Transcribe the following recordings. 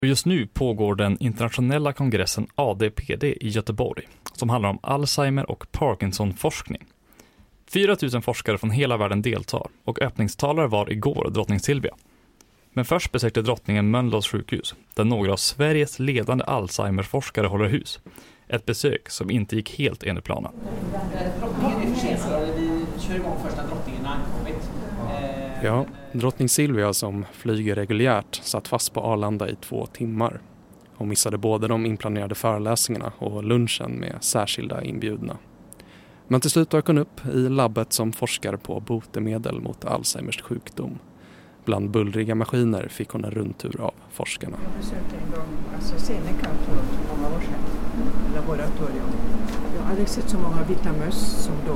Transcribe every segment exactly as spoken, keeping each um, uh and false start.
Just nu pågår den internationella kongressen A D P D i Göteborg som handlar om Alzheimer och Parkinson-forskning. fyra tusen forskare från hela världen deltar och öppningstalare var igår drottning Silvia. Men först besökte drottningen Mölndals sjukhus där några av Sveriges ledande Alzheimer-forskare håller hus. Ett besök som inte gick helt enligt planen. Drottningen är försenad. Vi kör igång första drottningen ankommit. Ja, drottning Silvia som flyger reguljärt satt fast på Arlanda i två timmar. Hon missade både de inplanerade föreläsningarna och lunchen med särskilda inbjudna. Men till slut dök hon upp i labbet som forskar på botemedel mot Alzheimers sjukdom. Bland bullriga maskiner fick hon en rundtur av forskarna. Jag besökte en gång AstraZeneca för många år sedan, laboratorium. Jag har aldrig sett så många vita möss som då.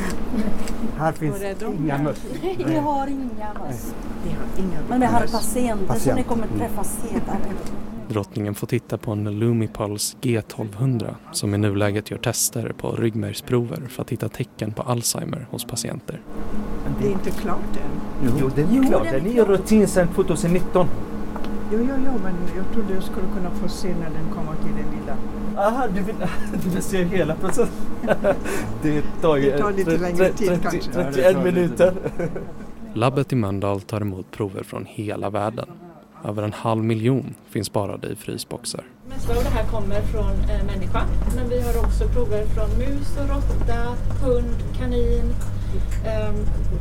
Här finns inga möss. Nej, vi har inga möss. Vi har inga Men vi har möss. patienter, Patient. som ni kommer träffa senare. Drottningen får titta på en Lumipulse G tolvhundra som i nuläget gör tester på ryggmärgsprover för att hitta tecken på Alzheimer hos patienter. Det är inte klart än. Jo, jo det är Jo, klart. den är Den är klar. rutin sedan tjugonitton. Jo, jo, jo, men jag trodde jag skulle kunna få se när den kommer till den lilla. Aha, du vill, du vill se hela processen. Det tar ju Det tar lite längre tid kanske. trettioen minuter. Labbet i Mölndal tar emot prover från hela världen. Över en halv miljon finns sparade i frysboxar. Mesta av det här kommer från eh, människa, men vi har också prover från mus och råtta, hund, kanin, eh,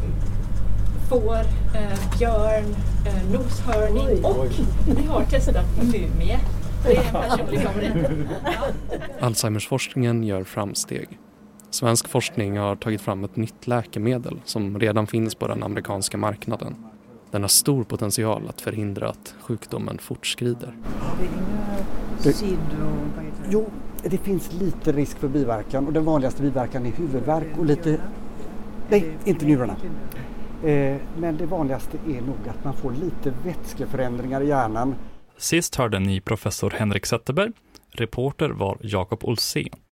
får, eh, björn, eh, noshörning och vi har testat mumie. Det är en personlig favorit. Alzheimersforskningen gör framsteg. Svensk forskning har tagit fram ett nytt läkemedel som redan finns på den amerikanska marknaden. Den har stor potential att förhindra att sjukdomen fortskrider. Det är inga sidor. Vad heter det? Jo, det finns lite risk för biverkan och den vanligaste biverkan är huvudvärk och lite... Nej, inte njurarna. Eh, men det vanligaste är nog att man får lite vätskeförändringar i hjärnan. Sist hörde ni professor Henrik Zetterberg. Reporter var Jakob Olsén.